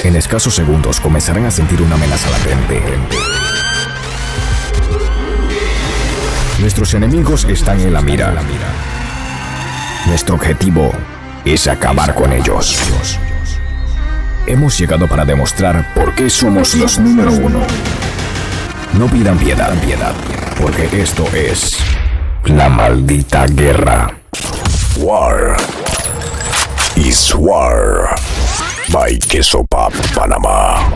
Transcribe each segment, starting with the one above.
En escasos segundos comenzarán a sentir una amenaza latente. Nuestros enemigos están en la mira. Nuestro objetivo es acabar con ellos. Hemos llegado para demostrar por qué somos los número uno. No pidan piedad, porque esto es la maldita guerra. War is war. By Queso Pop Panamá.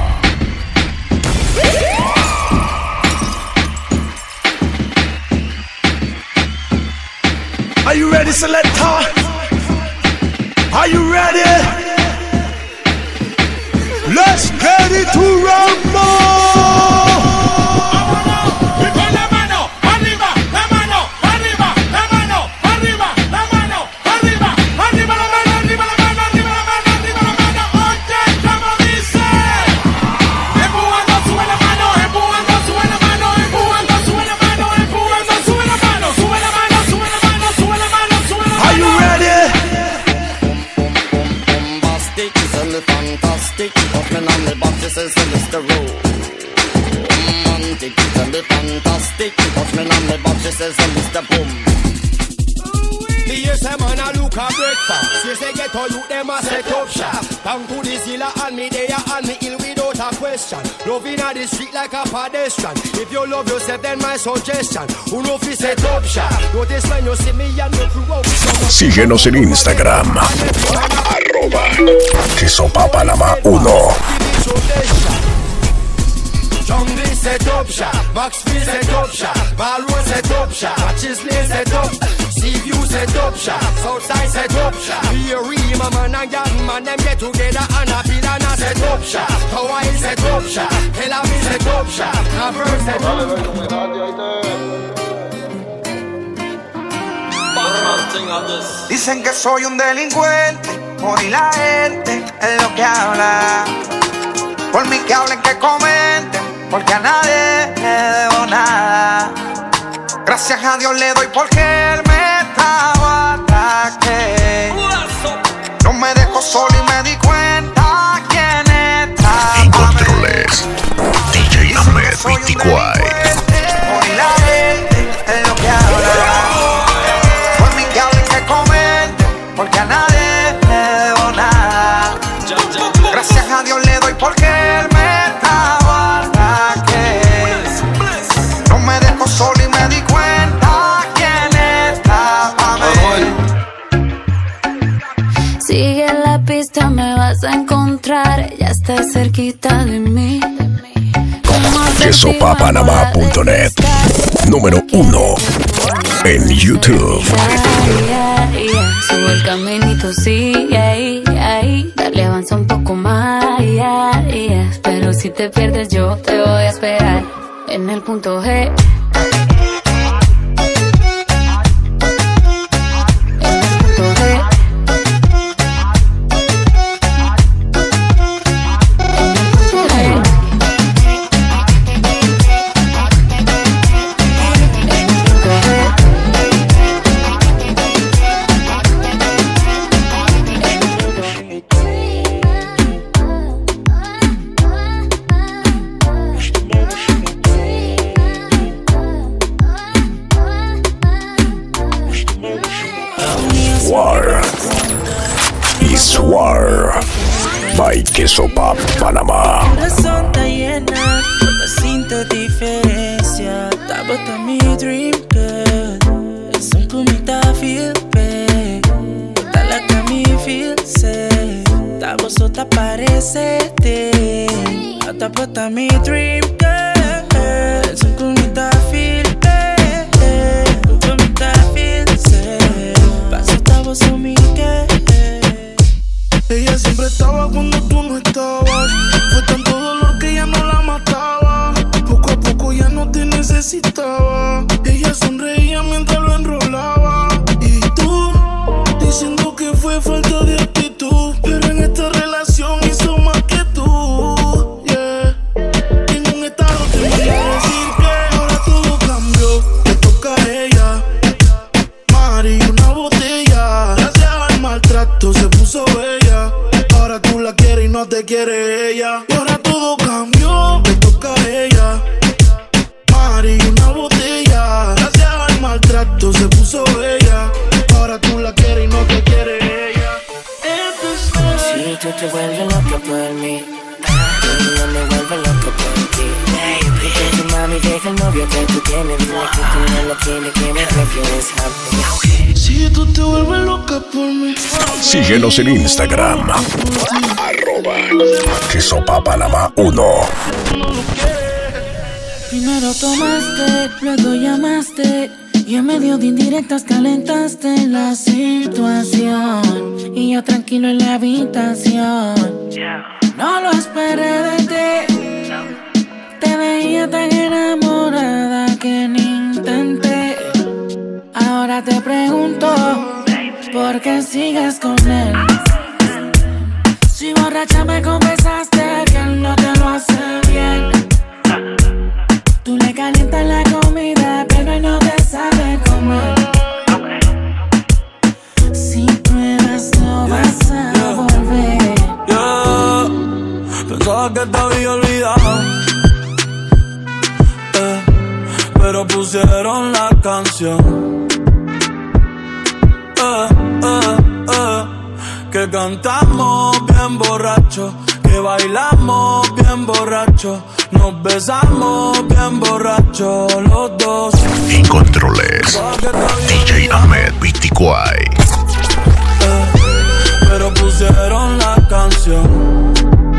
Are you ready, selector? Are you ready? Let's get it to rumble! Says Mr. Romantic, tell me fantastic. Touch me on the box, she says Mr. Boom. Yes, a man a look a breakfast. Yes, they get all you them a set up shop. Down to the zilla and me there and me ill without a question. Loving at the street like a pedestrian. If you love yourself, then my suggestion. Who know if you set up shop? Notice when you see me and no crew out. Síguenos en Instagram. @QuesoPaPanamá1. Jungle set up shop, Maxfield set up shop, Balroad set up shop, Chisley set up, Seaview set up shop, Southside set up shop, Rima man and Gatton man them get together and a Pilana set up shop, Hawaii set up shop, Tel Aviv set up shop, Navarre set up shop. Dicen que soy un delincuente, por y la gente es lo que habla. Por mí que hablen, que comenten, porque a nadie le debo nada. Gracias a Dios le doy porque él me estaba ataque. No me dejó solo y me di cuenta quién está. En controles, DJ Ahmed 24. Por y la gente es lo que habla. Por mí que hablen, que comenten, porque a nadie le debo nada. Gracias a Dios le doy porque él me estaba ataque. No me dejó solo y me di cuenta quién estaba bien. Sigue la pista, me vas a encontrar. Ella está cerquita de mí. QuesoPaPanamá.net. Número 1 en YouTube. Subo el caminito, sigue ahí. Dale, avanza un poco más. Pero si te pierdes yo te voy a esperar en el punto G. War is war. By Queso Pop Panamá. La zona está llena, otra cinta diferencia. Está bota mi dream girl. Es un comita feel bad. Está la que me feel safe. Está vosotras parecete. Está bota mi dream girl. Es un comita feel bad. Un comita feel safe. Paso está vos o mi que. Ella siempre estaba cuando tú no estabas. Fue tanto dolor que ya no la mataba. Poco a poco ya no te necesitaba. Ella sonreía mientras lo enrolaba. Y tú, diciendo que fue falta de actitud. Pero en esta relación hizo más que tú. Yeah. En un estado te voy a decir que ahora todo cambió. Te toca a ella. Mari, una botella. Gracias al maltrato se puso bella. Ahora tú la quieres y no te que quiere ella. Y ahora todo cambió, me toca a ella. Mari, una botella. Gracias al maltrato se puso bella. Ahora tú la quieres y no te quiere ella. Si tú te vuelves loca por mí, yo me vuelvo loca por ti. Baby, mami, deja el novio que tú tienes. Dile que tú no lo tienes, que me prefieres happy. Si tú te vuelves loca por mí. Síguenos en Instagram. @QuesoPaPanamá1. Primero tomaste, luego llamaste, y en medio de indirectas calentaste la situación. Y yo tranquilo en la habitación, no lo esperé de ti. Te veía tan enamorada que ni intenté. Ahora te pregunto, ¿por qué sigues con él? Si borracha me confesaste que él no te lo hace bien. Tú le calientas la comida, pero él no te sabe comer. Si pruebas no vas a volver. Pensaba que te había olvidado, pero pusieron la canción que cantamos bien borracho, que bailamos bien borracho, nos besamos bien borracho los dos. En controles, DJ Ahmed Viticuay. Pero pusieron la canción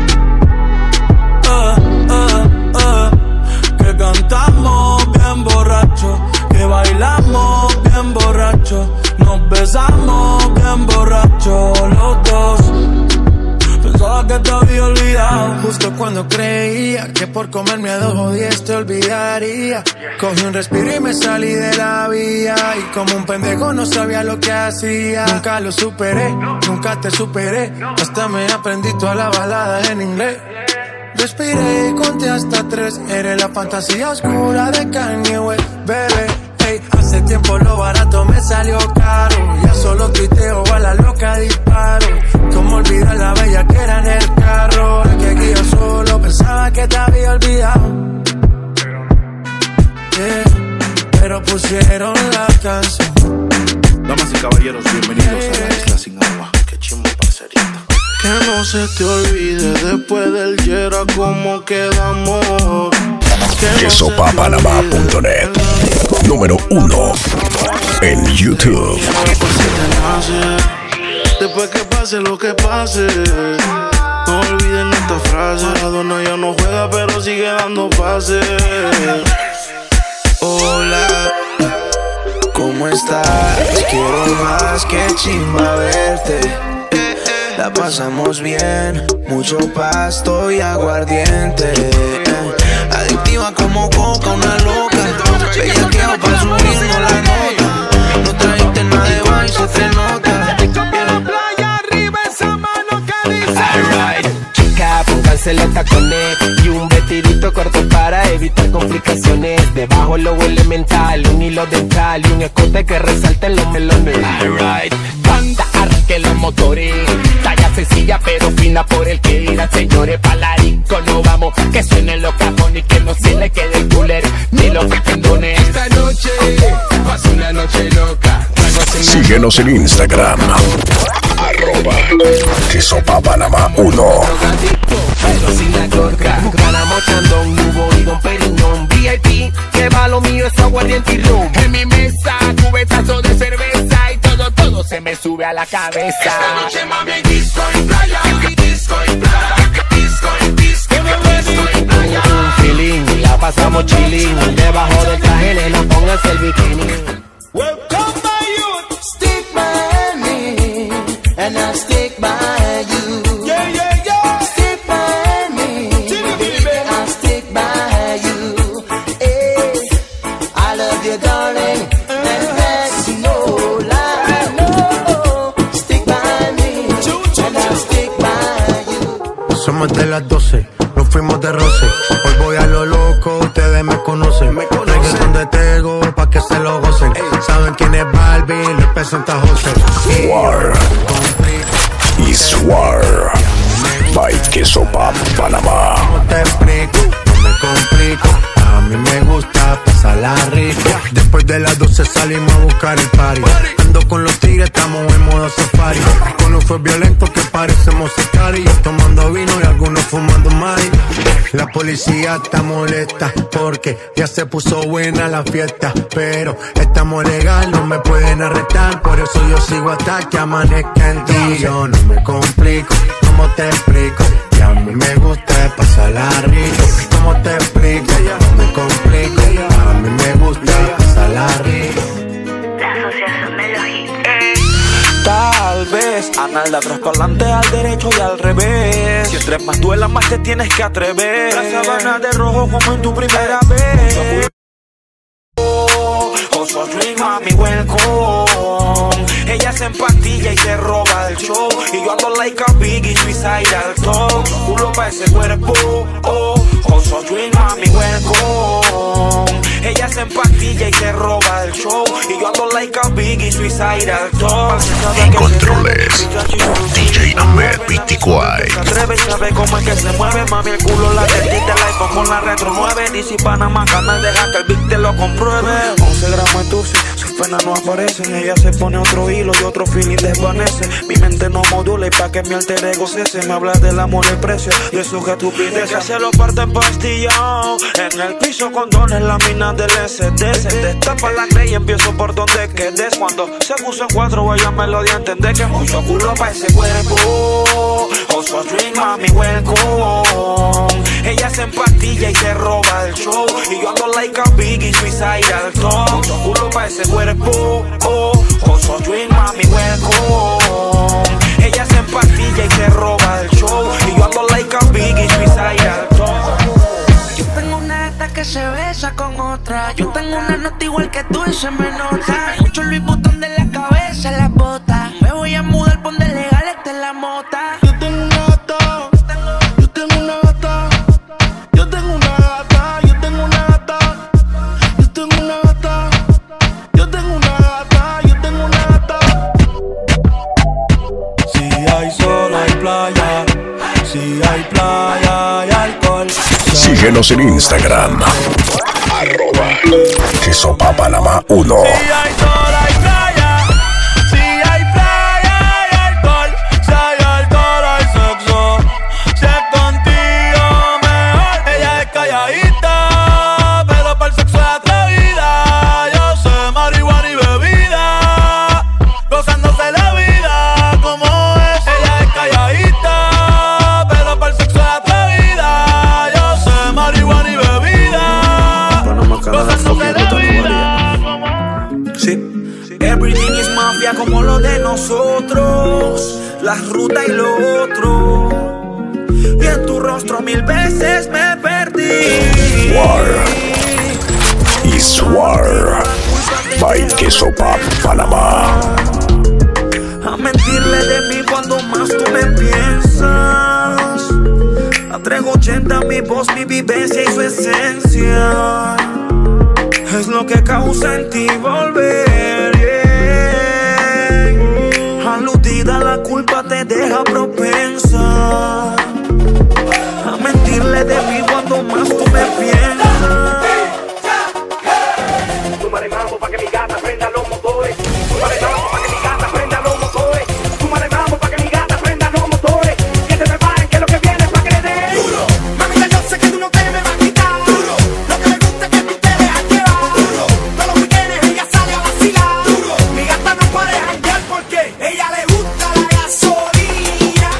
que cantamos bien borracho, que bailamos bien borracho, nos besamos bien borracho los dos. Pensaba que te había olvidado, justo cuando creía que por comerme a 2 o 10 te olvidaría. Cogí un respiro y me salí de la vía, y como un pendejo no sabía lo que hacía. Nunca lo superé, nunca te superé, hasta me aprendí toda la balada en inglés. Respiré y conté hasta 3, eres la fantasía oscura de Kanye West, bebé. Hey, hace tiempo lo barato me salió caro, ya solo tuiteo a la loca disparo. Como olvidar la bella que era en el carro, ahora que aquí yo solo pensaba que te había olvidado. Pero pusieron la canción. Damas y caballeros, bienvenidos a la Isla Sin Agua. Qué chimbo, parcerito. Que no se te olvide después del Yera cómo quedamos. QuesoPaPanamá.net. Número 1 en YouTube. Después que pase lo que pase, no olviden esta frase. Maradona ya no juega pero sigue dando pases. Hola, ¿cómo estás? Quiero más que chimba verte. La pasamos bien, mucho pasto y aguardiente. Adictiva como coca, una loca. Bellaqueo pa' subirnos la nota. No trajiste nada de baile, se te nota. Playa arriba esa mano que dice. Alright, chica, pónganse los tacones y un vestidito corto para evitar complicaciones. Debajo lo elemental, un hilo dental y un escote que resalte en los melones. Alright, banda, arranque los motores. Talla sencilla pero fina por el que dirán, señores. Palarico no vamos, que suenen los cajones y que no se le quede el cooler ni los pendones. Esta noche pasa una noche loca. Síguenos en Instagram. @QuesoPaPanamá1. Pero sin la corca, ganamos chandón, nubo y don Periñón. VIP, que va lo mío es aguardiente y rum. En mi mesa, cubetazo de cerveza y todo se me sube a la cabeza. Esta noche mami hay disco y playa, disco y playa, disco y playa. Un feeling, la pasamos chilling, debajo del traje nena póngase el bikini. Welcome by you. Stick by me, and I'll stick by you. Yeah, yeah, yeah. Stick by me, and I'll stick by you. Hey, I love you, darling, and that's no lie, no. Stick by me, and I'll stick by you. Somos de las 12, nos fuimos de roce. Hoy voy a lo loco, ustedes me conocen. Reggaeton de Tego, pa' que se lo gocen. Saben quién es Barbie, les presenta José. War is War by Queso entonces salimos a buscar el party. Ando con los tigres, estamos en modo safari. Con fue violento que parecemos sicarios, tomando vino y algunos fumando mari. La policía está molesta porque ya se puso buena la fiesta, pero estamos legal, no me pueden arrestar, por eso yo sigo hasta que amanezca en ti. Yo no me complico, ¿cómo te explico? Que a mí me gusta pasarla rico. ¿Cómo te explico? No me complico, a mí me gusta pasarla rico. La asociación de los hits. Tal vez anal de atrás para adelante, al derecho y al revés. Si entre más duela, más te tienes que atrever. La sabana de rojo como en tu primera vez. Also drink, mami, welcome. Ella se empastilla y se roba el show. Y yo ando like a Biggie, suicidal talk. Culo pa' ese cuerpo, also drink, mami, welcome. Ella se empastilla y se roba el show. Y yo ando like a Biggie, suicidal talk. En controles, DJ Ahmed Pitiquay. Se atreve y sabe cómo es que se mueve. Mami, el culo, la tetita, el iPhone con la Retro 9. DC Panamá, canal, deja que el beat te lo compruebe. 11 gramos de tusi, sus penas no aparecen. Ella se pone otro hilo y otro feeling desvanece. Mi mente no modula y pa' que mi alter ego cese. Me hablas del amor y el precio y eso que estupidez. Que se lo parten pastillado en el piso con dones, la mina del SD. Se destapa la grey y empiezo por donde quedes. Cuando se puso en 4 ella me lo dio a entender que mucho culo pa' ese cuerpo. Also drink, mami, welcome. Ella se empastilla y se roba el show. Y yo ando like a Biggie, suicidal talk. Mucho culo pa' ese cuerpo. Also drink, mami, welcome. Ella se empastilla y se roba el show. Y yo ando like a Biggie, suicidal talk. Yo tengo una gata que se besa con otra. Yo tengo una nota igual que tú y se me nota. Mucho Louis Vuitton de la cabeza en las botas. Me voy a mudar, ponte legal, esta es la mota. Yo tengo una gata, yo tengo una gata, yo tengo una gata, yo tengo una gata, yo tengo una gata, yo tengo una gata, yo tengo una gata. Si hay sol hay playa, si hay playa hay alcohol. Síguenos en Instagram, @QuesoPaPanamá 1. Si hay sol hay playa, si hay playa hay alcohol, si hay alcohol hay sexo, si es contigo mejor. Ella es calladita, pero para el sexo es atrevida. Yo sé marihuana y bebida, gozándose la vida como es. Ella es calladita, pero para el sexo es atrevida. Yo sé marihuana y bebida, gozándose la vida. Sí. Everything is mafia como lo de nosotros. La ruta y lo otro. Y en tu rostro 1000 veces me perdí. War y Swar by QuesoPaPanamá. A mentirle de mí cuando más tú me piensas. A 380 mi voz, mi vivencia y su esencia. Es lo que causa en ti volver, yeah. Aludida la culpa te deja propensa a mentirle de mí cuando más tú me piensas. Súmale mambo pa' que mi gata prenda los motores. Súmale mambo pa' que mi gata prenda los motores. Súmale mambo pa' que mi gata prenda los motores. Que te preparen que lo que viene es pa' que le dé duro. Mamita, yo sé que tú no te me vas a quitar duro. Lo que me gusta es que tú te dejas llevar duro. Todos los weekends ella sale a vacilar duro. Mi gata no puede janguear porque ella le gusta la gasolina.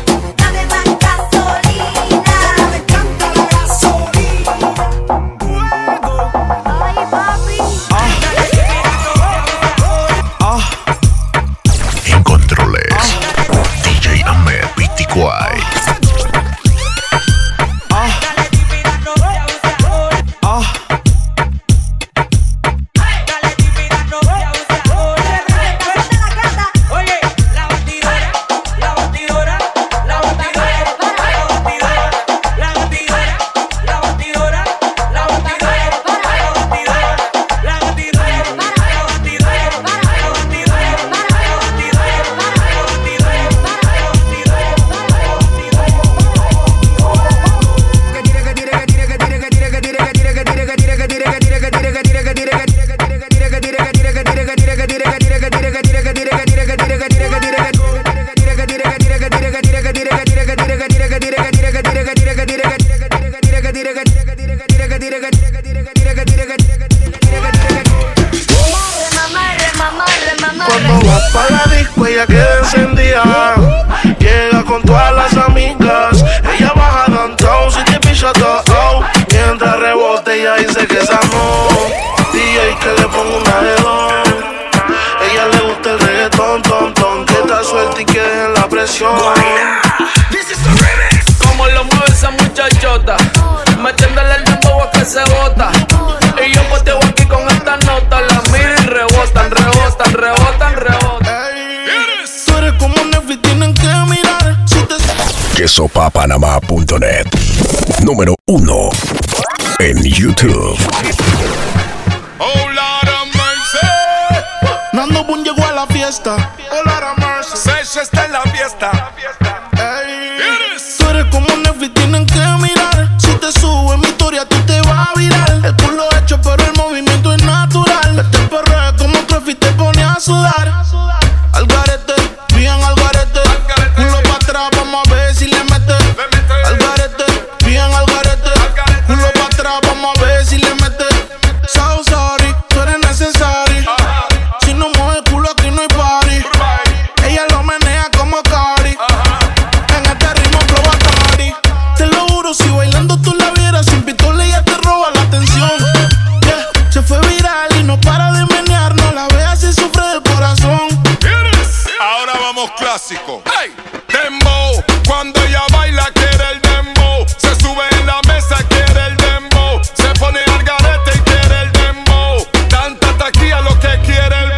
Quesopapanamá.net. Número 1 en YouTube. Oh, Lord of mercy. Nando Boom llegó a la fiesta. Oh, Lord of mercy. Sesh está en la fiesta. Ey. Tú eres como Netflix, tienen que mirar. Si te subo en mi historia, tú te vas a virar. El culo hecho, pero el movimiento es natural. Este perro es como Clefy, te pone a sudar. Al garete, bien al garete. Culo pa' atrás, vamos a ver si le mete. Al garete, bien al garete. Culo pa' atrás, vamos a ver si le mete. So sorry, tú eres necesario. Si no mueve el culo, aquí no hay party. Ella lo menea como Cari. En este ritmo flow Atari. Te lo juro, si bailando tú la vieras sin pistola, ella te roba la atención. Yeah, se fue viral y no para de menear. No la veas si sufre del corazón. Ahora vamos clásico. Hey, dembow. Cuando ella baila quiere el dembow. Se sube en la mesa quiere el dembow. Se pone al garete y quiere el dembow. Tanta taquilla lo que quiere el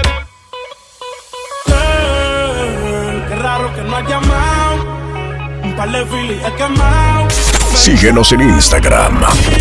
Qué raro que no has llamado. Un par de filis he quemado. Síguenos en Instagram.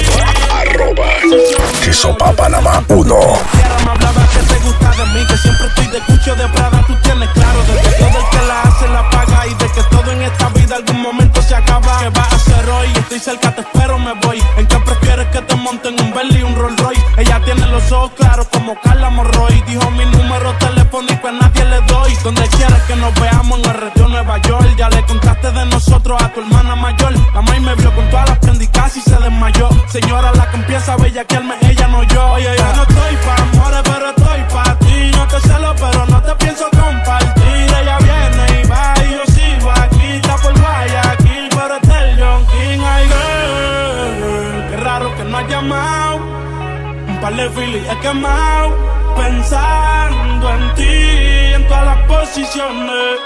@quesopapanamá1. Me hablaba que te gusta de mí, que siempre estoy de Gucci de Prada, tú tienes claro de que todo el que la hace la paga y de que todo en esta vida algún momento se acaba. ¿Qué vas a hacer hoy? Estoy cerca, te espero, me voy. ¿En qué prefieres que te monten un Bentley y un Rolls Royce? Ella tiene los ojos claros como Carla Morroy. Dijo mi número telefónico a nadie le doy. Donde quieres que nos veamos en el retiro Nueva York. Ya le contaste de nosotros a tu hermana mayor. La maíz me vio con todas las prendicas y se desmayó. Señora, la que empieza a bellaquearme, ella no yo. Oye, yo no estoy pa' amores, pero estoy pa' ti. No te celo, pero no te pienso compartir. Ella viene y va y yo sigo aquí. Está por Guayaquil, pero este el John King. Ay, girl, qué raro que no has llamado. Un par de filis he quemado. Pensando en ti, en todas las posiciones.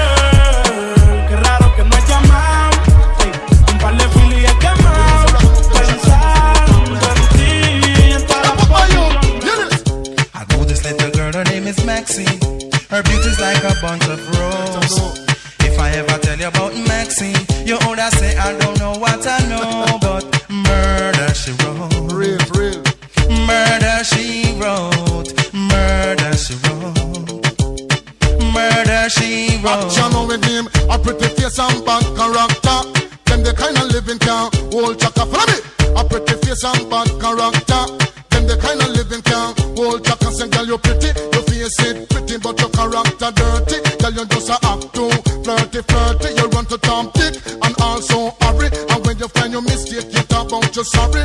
Girl, qué raro que no has llamado. Sí, un par de filis he quemado. Pensando en ti, en todas las posiciones. I know this little girl, her name is Maxine. Her beauty's like a bunch of roses. If I ever tell you about Maxine, you would say I don't know what I know, but murder she wrote. real. Murder she wrote. Murder she wrote. Murder she wrote. Action with him, a pretty face and bad character. Them the kind of living can hold chaka. Follow me. A pretty face and bad character. Them the kind of living can hold chaka. Say, girl, you pretty, your face it pretty, but your character dirty. Girl, you just a act too flirty. You run to Tom Dick and also hurry. And when you find your mistake, you talk about you sorry.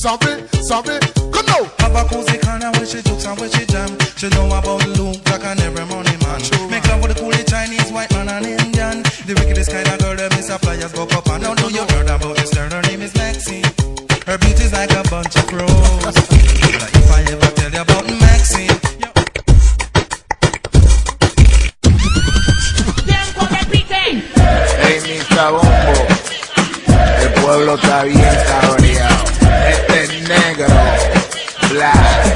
Come now. Have a cozy corner where she jokes and where she jam. She know about Luke, Jack and every money man. Make love with the coolie Chinese, white man and Indian. The wickedest kind of girl that miss a flyers go up and now do you heard about this girl? Her name is Maxine. Her beauty's like a bunch of crows. If I ever tell you about Maxine, Hey, Mr. Bombo, el pueblo está bien cabreado. Este es negro, black.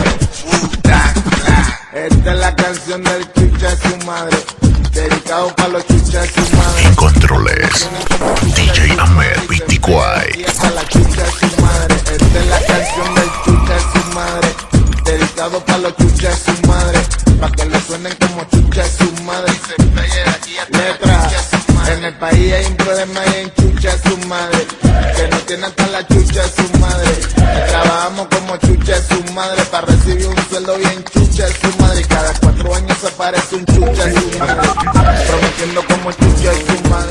Esta es la canción del chucha de su madre, dedicado para los chuchas de su madre. En controles, DJ Ahmed Pitiquay. Esta es la chucha de su madre, esta es la canción del chucha de su madre, dedicado para los chuchas de su madre, para que le suenen como chucha de su madre. Letra, en el país hay un problema y en chucha de su madre, que no tiene hasta la chucha de su madre. Trabajamos como chucha de su madre para recibir un sueldo bien chucha de su madre. Y cada 4 años se parece un chucha de su madre, prometiendo como chucha de su madre.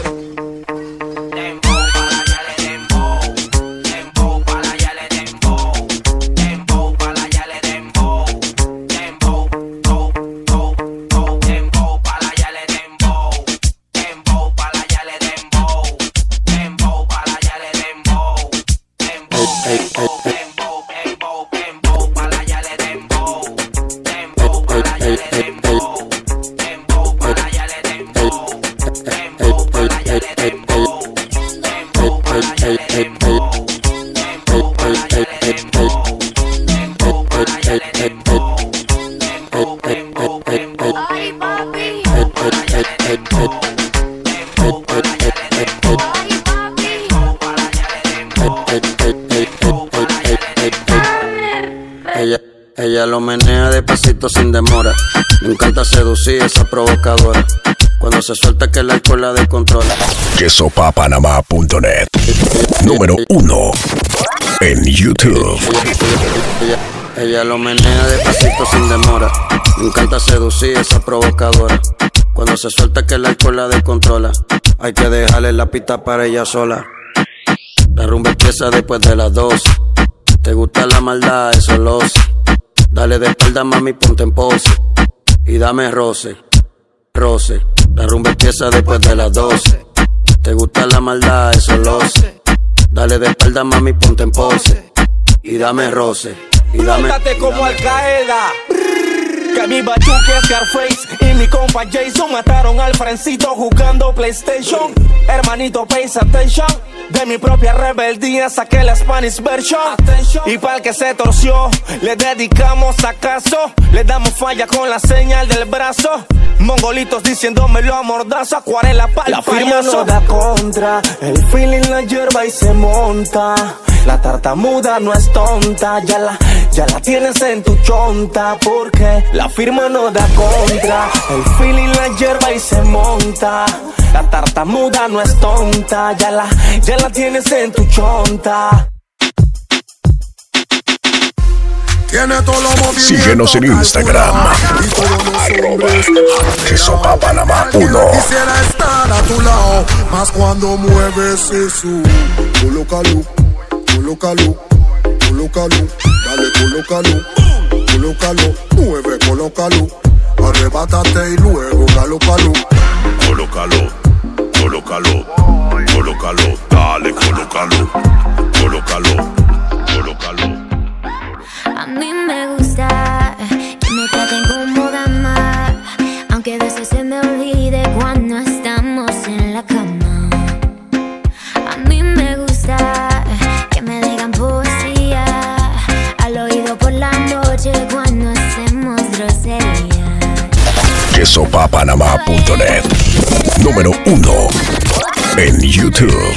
Ella lo menea despacito sin demora. Me encanta seducir esa provocadora. Cuando se suelta que el alcohol la descontrola. Quesopapanama.net. Número 1 en YouTube. Ella lo menea despacito sin demora. Me encanta seducir esa provocadora. Cuando se suelta que el alcohol la descontrola. Hay que dejarle la pista para ella sola. La rumba empieza después de las 2. Te gusta la maldad, eso lo sé. Dale de espalda, mami, ponte en pose. Y dame roce, roce. La rumba empieza después de las 12. Te gusta la maldad, eso lo sé. Dale de espalda, mami, ponte en pose. Y dame roce, y dame. Plótate como Al Qaeda. Que mi Bachuque, Scarface y mi compa Jason mataron al Frencito jugando PlayStation. Hermanito, pay attention. De mi propia rebeldía saqué la Spanish version. Y para el que se torció, le dedicamos acaso. Le damos falla con la señal del brazo. Mongolitos diciéndomelo a mordazo. Acuarela pa'l La payaso. firma no da contra. El feeling la hierba y se monta. La tartamuda no es tonta. Ya la tienes en tu chonta. Porque la firma no da contra. El feeling la hierba y se monta. La tartamuda no es tonta. Ya la tienes en tu chonta. Tiene todos los movimientos. Síguenos en Instagram. @quesopapanama1. Quisiera estar a tu lado, más cuando mueves eso. Colócalo, colócalo, colócalo. Dale, colócalo, colócalo. Mueve, colócalo. Arrebátate y luego galópalo. Colócalo, colócalo, colócalo. Dale, colócalo, colócalo, colócalo. A mí me gusta que me traten como dama, aunque a veces se me olvide cuando estamos en la cama. A mí me gusta que me digan poesía al oído por la noche cuando hacemos grosería. Quesopapanama.net. Número 1 en YouTube.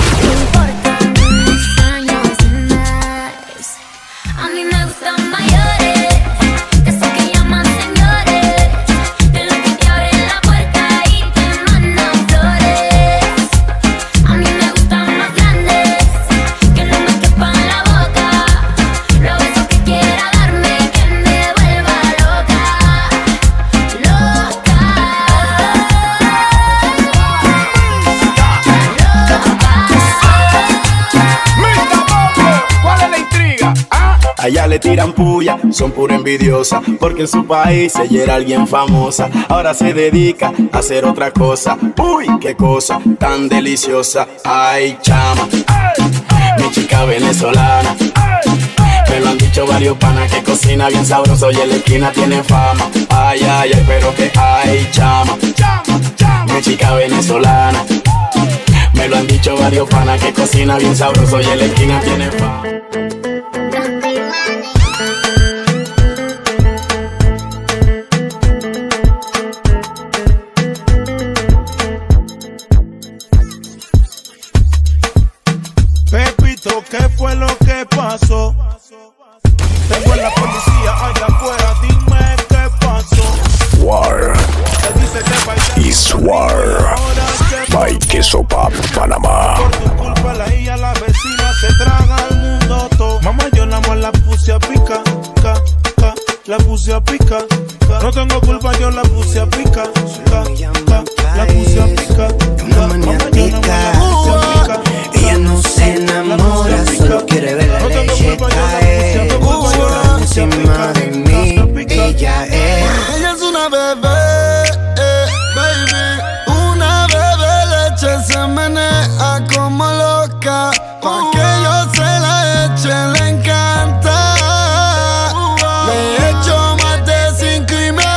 Allá le tiran puya, son pura envidiosa, porque en su país ella era alguien famosa. Ahora se dedica a hacer otra cosa. Uy, qué cosa tan deliciosa. Ay, chama, mi chica venezolana. Me lo han dicho varios panas que cocina bien sabroso y en la esquina tiene fama. Ay, ay, ay, pero que ay, chama, mi chica venezolana. Me lo han dicho varios panas que cocina bien sabroso y en la esquina tiene fama. ¿Qué fue lo que pasó? Tengo a la policía allá afuera, dime qué pasó. War is War by Quesopapanama. Por tu culpa la hija, la vecina se traga al mundo todo. Mamá, yo nada más la puse a pica, la puse a pica. No tengo culpa, yo la puse a pica, la puse a pica. Una maniática, ella no se enamora, solo quiere ver la leche caer. Encima de mí, ella es una bebé, baby. Una bebé leche se menea como loca. Pa' que yo se la eche, le encanta. Le echo más de 5 y me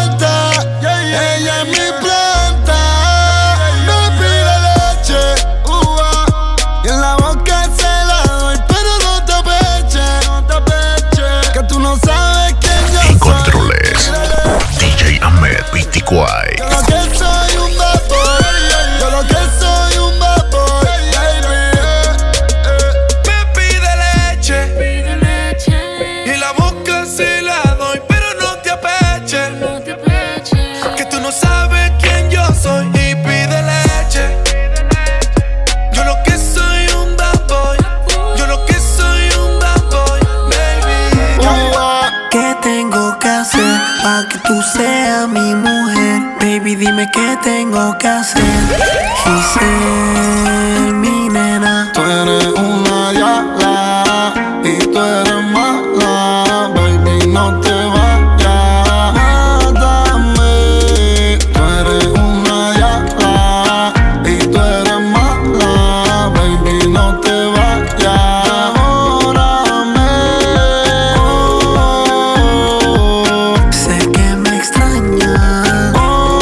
aguanta. Ella es mi planta. Me pide leche. dime qué tengo que hacer. Giselle, mi nena. Tú eres una diabla y tú eres mala, baby, no te vayas. Mátame. Tú eres una diabla y tú eres mala, baby, no te vayas. Órame. Sé que me extrañas.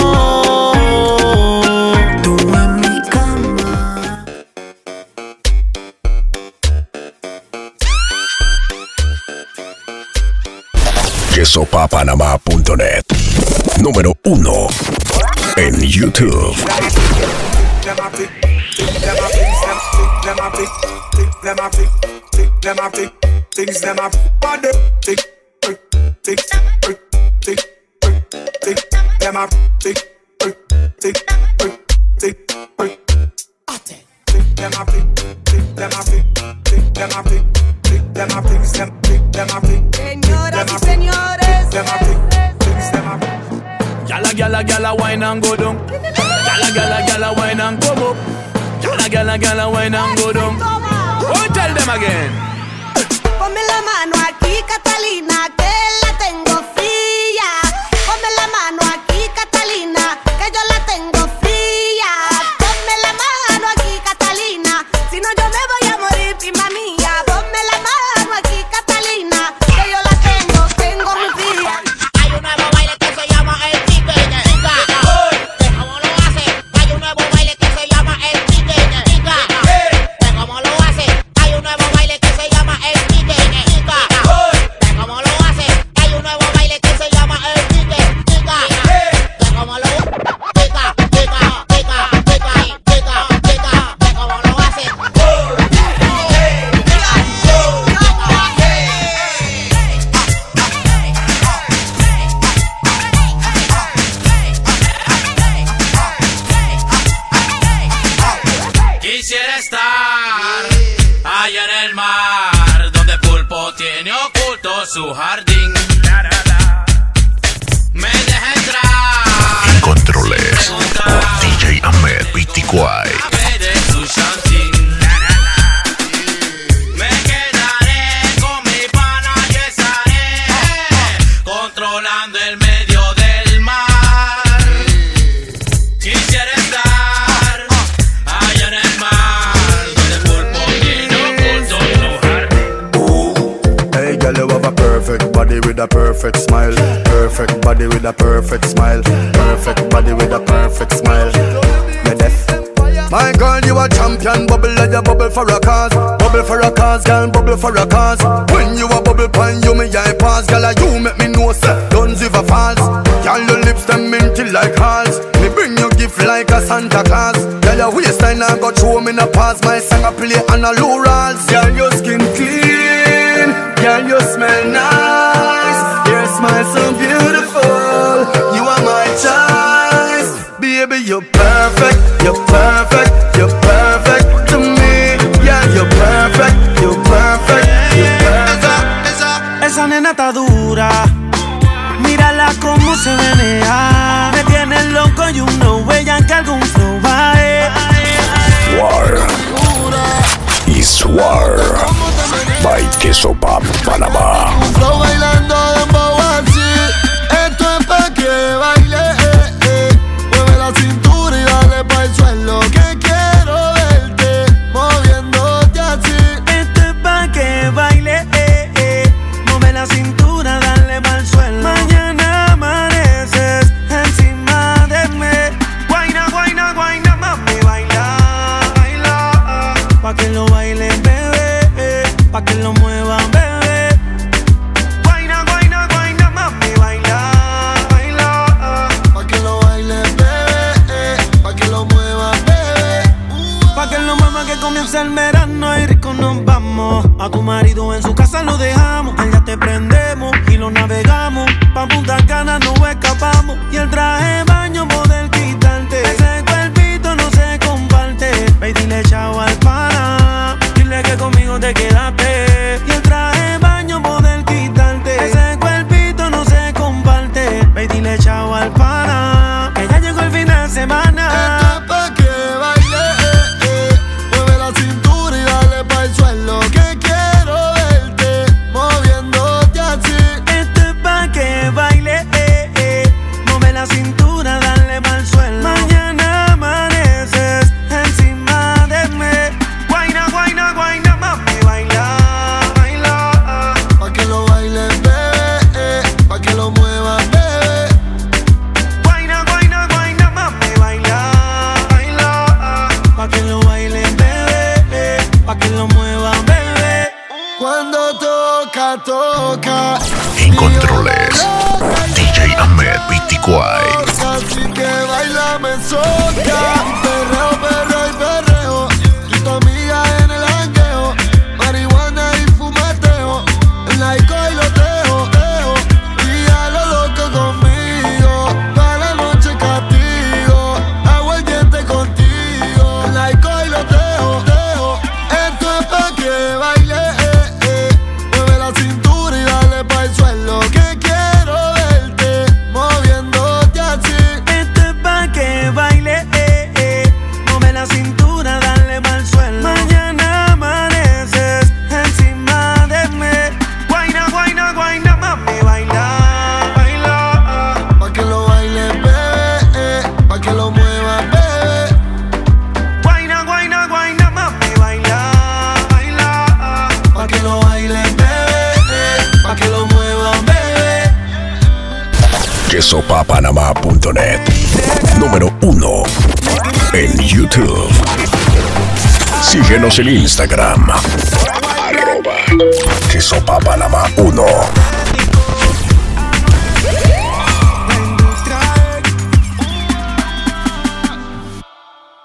Tú en mi cama. Quesopapanamá.net. Número 1 en YouTube. Señoras y señores, Gyal a wine and go down. Gyal a wine and come up. Gyal a wine and go down. Oh, tell them again. ponme la mano aquí, Catalina, que la tengo fría. Ponme la mano aquí, Catalina, que yo la tengo fría. Ponme la mano aquí, Catalina, si no yo me voy a morir, prima mía. Ponme la mano aquí, Catalina, que yo la tengo muy fría. Hay un nuevo baile que se llama el chique. ¿Cómo lo hace? Hay un nuevo baile que se llama el chique. ¿Cómo lo hace? Hay un nuevo baile que se llama el chique. ¿Cómo lo hace? Hay un nuevo baile que se llama el chique. ¿Cómo lo hace? ¿Cómo lo hace? Quisiera estar allá en el mar, donde Pulpo tiene oculto su jardín. Me deja entrar En controles por DJ Ahmed Pitiquay. a ver de su chantín. Me quedaré con mi pana y estaré controlando el medio del mar. Quisiera estar allá en el mar, donde Pulpo tiene oculto su jardín. Hey, girl, you have a perfect body with a perfect smile. Perfect body with a perfect smile. Perfect body with a perfect smile. You're deaf. My girl, you a champion. Bubble like a bubble for a cause. Bubble for a cause, girl, bubble for a cause. When you a bubble pan, you me eye pass. Girl, you make me know, sir, don't give a false. Girl, your lips them minty like hearts. Me bring you gift like a Santa Claus. Girl, your waistline I got throw me in a pass. My song I play on a low rolls. Girl, your skin clean. Girl, you smell nice. Your smile so beautiful. You are my choice. Baby, you're perfect. You're perfect. You're perfect to me. Yeah, you're perfect. You're perfect. You're perfect. Esa nena está dura. Mírala como se menea. Me tiene loco, you know, ella que algún flow va War is War by Quesopapanamá. Un flow bailando dembow así. Esto es pa' que baile, Mueve la cintura y dale pa'l suelo, que quiero verte moviéndote así. Esto es pa' que baile, mueve la cintura, dale pa'l suelo. Mañana amaneces encima de mí. Guayna, guayna, guayna, mami, baila, baila. Pa' que lo bailen, bebé, pa' que lo muevan, bebé. Guayna, guayna, guayna, mami, baila, baila. Pa' que lo bailes, bebé, pa' que lo muevas, bebé. Pa' que lo mueva que comienza el verano y rico nos vamos. A tu marido en su casa lo dejamos. Allá te prendemos y lo navegamos. Pa' Punta Cana no escapamos. Y el traje de baño poder quitarte. Ese cuerpito no se comparte. Ve y dile chao al pana. Dile que conmigo te quedaste. Y el traje de baño poder quitarte. Ese cuerpito no se comparte. Ve y dile chao al pana. Que ya llegó el la toca. En controles, DJ Ahmed Pitiquay. Así que baila, me soca. Perreo, perreo y perreo. Y tu amiga en el jangueo. Marihuana y fumeteo. En la disco y lo teo, teo. Y a lo loco conmigo. Toda la noche castigo. Hago el diente contigo. En la disco y lo teo, teo. Esto es pa' que baile, Mueve la cintura y dale pa' el suelo. Que quiero verte moviéndote así. Esto es pa' que baile, Mueve la cintura, dale pa'l suelo. Mañana amaneces encima de mí. Guayna, guayna, guayna, mami, baila, baila. Pa' que lo baile, bebé, pa' que lo mueva, bebé. Guayna, guayna, guayna, mami, baila, baila. Pa' que lo baile, bebé, pa' que lo mueva, bebé. Quesopapanamá.net. Número 1 en YouTube. Síguenos en Instagram. @quesopapanamá1.